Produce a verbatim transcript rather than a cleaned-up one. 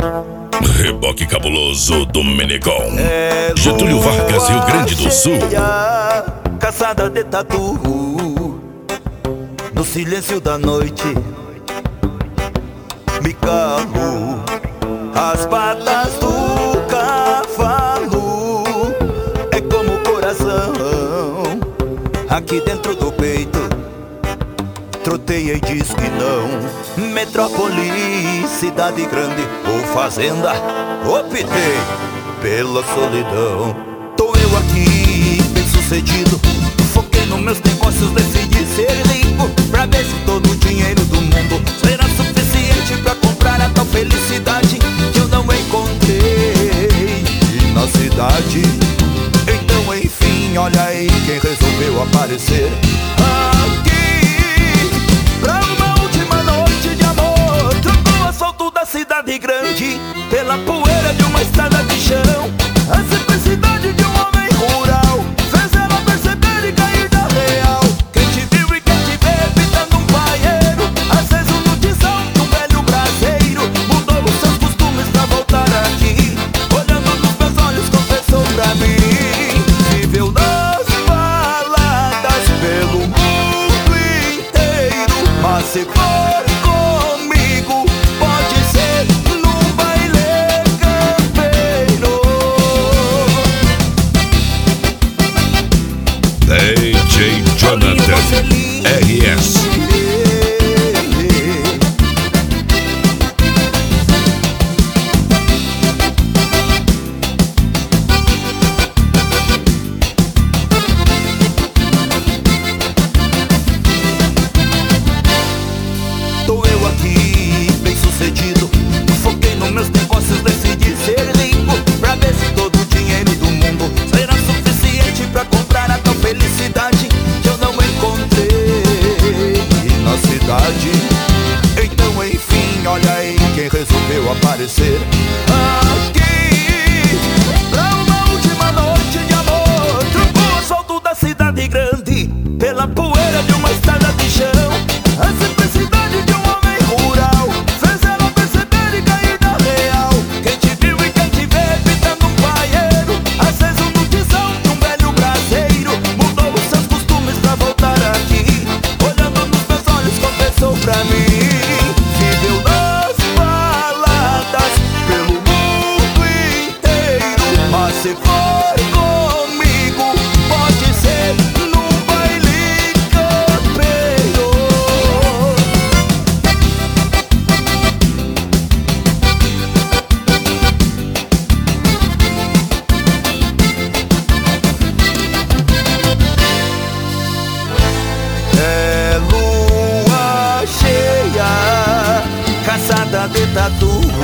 Reboque cabuloso do Menegão. É Getúlio Vargas, Rio Grande do Sul. Cheia, caçada de tatu, no silêncio da noite me calo as patas do cavalo. É como o coração aqui dentro do peito troteia e diz que não. Metrópole, cidade grande ou fazenda, optei pela solidão. Tô eu aqui, bem sucedido, foquei nos meus negócios, decidi ser rico, pra ver se todo o dinheiro do mundo será suficiente pra comprar a tal felicidade que eu não encontrei na cidade. Então enfim, olha aí quem resolveu aparecer aqui pra uma última noite de amor. Trocou o asfalto da cidade grande pela poeira de uma estrada de chão. A simplicidade de um homem rural fez ela perceber e cair da real. Quem te viu e quer te ver pitando um paieiro, aceso no tizão de um velho braseiro, mudou os seus costumes pra voltar aqui. Olhando nos meus olhos confessou pra mim, viveu nas baladas pelo mundo inteiro, mas se for comigo pode ser num baile campeiro. D J Jonathan R S. Tô eu aqui, bem sucedido, foquei nos meus negócios, decidi ser rico, pra ver se todo o dinheiro do mundo será suficiente pra comprar a tal felicidade que eu não encontrei na cidade. Então enfim, olha aí quem resolveu aparecer aqui pra uma última noite de amor. Trocou o asfalto da cidade grande pela poeira de uma estrada de chão. A simplicidade de um homem rural fez ela perceber e cair da real. Quem te viu e quer te ver pitando um paieiro, aceso no tizão de um velho braseiro, mudou os seus costumes pra voltar aqui. Olhando nos meus olhos confessou pra mim, viveu nas baladas pelo mundo inteiro, mas se for comigo pode ser num baile campeiro. É lua cheia, caçada de tatu,